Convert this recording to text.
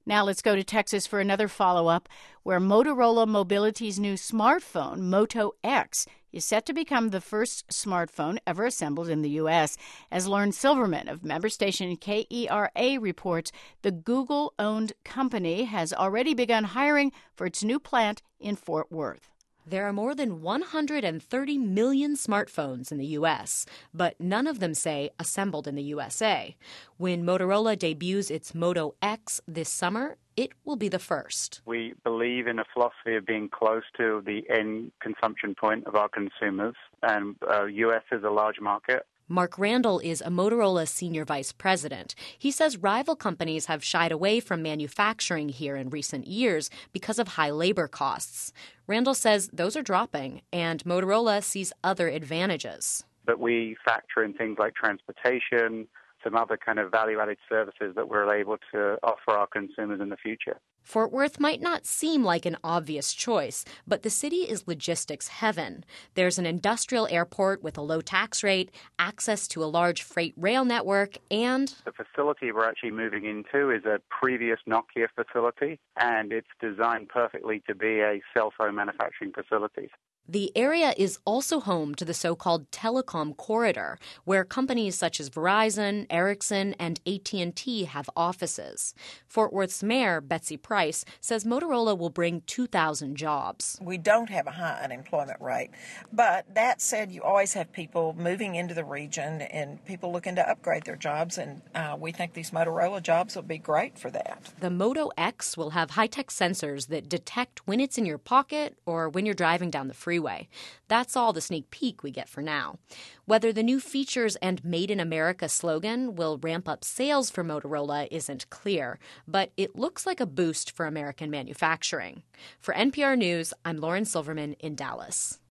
Now let's go to Texas for another follow-up, where Motorola Mobility's new smartphone, Moto X, is set to become the first smartphone ever assembled in the U.S. As Lauren Silverman of member station KERA reports, the Google-owned company has already begun hiring for its new plant in Fort Worth. There are more than 130 million smartphones in the U.S., but none of them say assembled in the USA. When Motorola debuts its Moto X this summer, it will be the first. We believe in a philosophy of being close to the end consumption point of our consumers, and U.S. is a large market. Mark Randall is a Motorola senior vice president. He says rival companies have shied away from manufacturing here in recent years because of high labor costs. Randall says those are dropping, and Motorola sees other advantages. But we factor in things like transportation, some other kind of value-added services that we're able to offer our consumers in the future. Fort Worth might not seem like an obvious choice, but the city is logistics heaven. There's an industrial airport with a low tax rate, access to a large freight rail network, and the facility we're actually moving into is a previous Nokia facility, and it's designed perfectly to be a cell phone manufacturing facility. The area is also home to the so-called telecom corridor, where companies such as Verizon, Ericsson, and AT&T have offices. Fort Worth's mayor, Betsy Price, says Motorola will bring 2,000 jobs. We don't have a high unemployment rate, but that said, you always have people moving into the region and people looking to upgrade their jobs, and we think these Motorola jobs will be great for that. The Moto X will have high-tech sensors that detect when it's in your pocket or when you're driving down the freeway. That's all the sneak peek we get for now. Whether the new features and Made in America slogan will ramp up sales for Motorola isn't clear, but it looks like a boost for American manufacturing. For NPR News, I'm Lauren Silverman in Dallas.